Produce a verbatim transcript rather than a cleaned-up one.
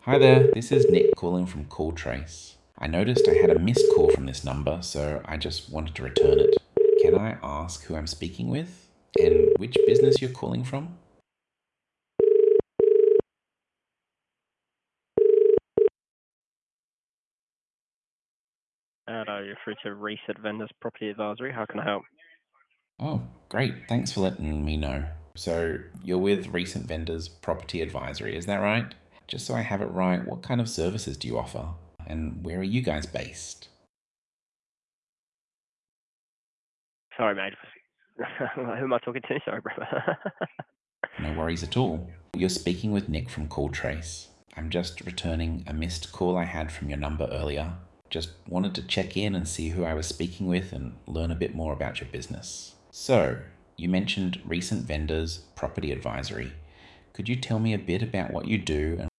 Hi there, this is Nick calling from CallTrace. I noticed I had a missed call from this number, so I just wanted to return it. Can I ask who I'm speaking with and which business you're calling from? Hello, you're through to Reset Vendors Property Advisory. How can I help? Oh, great. Thanks for letting me know. So, you're with Recent Vendors Property Advisory, is that right? Just so I have it right, what kind of services do you offer? And where are you guys based? Sorry, mate. Who am I talking to? Sorry, bro. No worries at all. You're speaking with Nick from CallTrace. I'm just returning a missed call I had from your number earlier. Just wanted to check in and see who I was speaking with and learn a bit more about your business. So, you mentioned Recent Vendors Property Advisory. Could you tell me a bit about what you do and